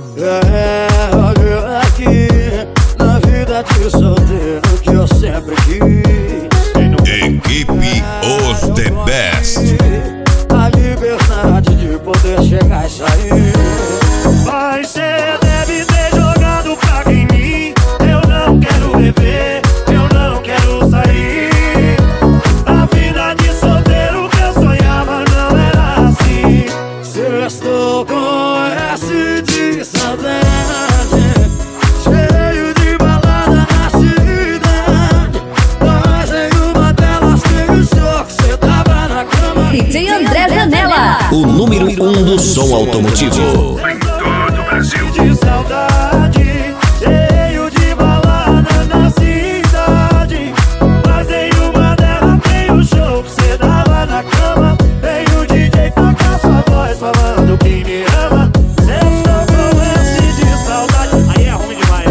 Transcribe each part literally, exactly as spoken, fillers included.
É, olha aqui, na vida de solteiro que eu sempre quis. Equipe Os The Best. A liberdade de poder chegar e sair. Mas cê deve ter jogado praga em mim. Eu não quero beber, eu não quero sair. A vida de solteiro que eu sonhava não era assim. Se estou com S de saudade, cheio de balada na cidade, mas em uma delas tem o show que cê tava na cama. D J André Zanella, o número um do som automotivo. Em todo o Brasil de saudade, cheio de balada na cidade, mas nenhuma delas tem o show que cê dava na cama. Tem o D J tocar sua voz falando que me ama. Cê estou com esse de saudade. Aí é ruim demais,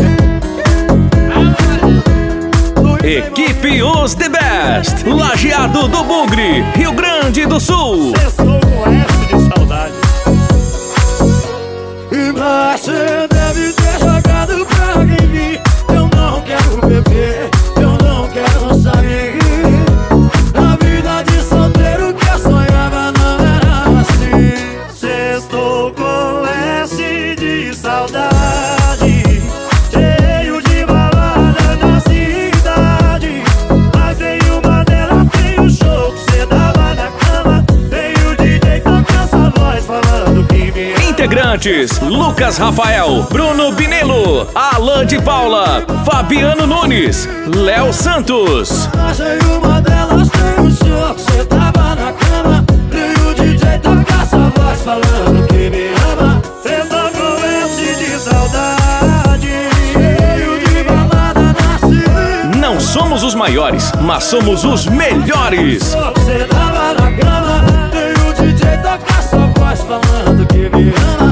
né? Equipe Os The Best, Lajeado do Bugre, Rio Grande do Sul. Cê estou com esse de saudade. Mas cê deve ter jogado praga em mim. Eu não quero beber, eu não quero sair. A vida de solteiro que eu sonhava não era assim. Cê estou com S de saudade, cheio de balada na cidade, mas nenhuma delas tem o show que cê dava na cama. Tem o D J tocando essa voz falando que me ama. Integrantes: Lucas Rafael, Bruno Binelo, Alan de Paula, Fabiano Nunes, Léo Santos. Mas em uma delas tem o show que cê tava na cama. E o D J toca essa voz falando que me ama. Cê estou com S de saudade, Cheio de balada na cidade, Não somos os maiores, mas somos os melhores. cê tava na cama. E o D J toca essa voz falando que me ama.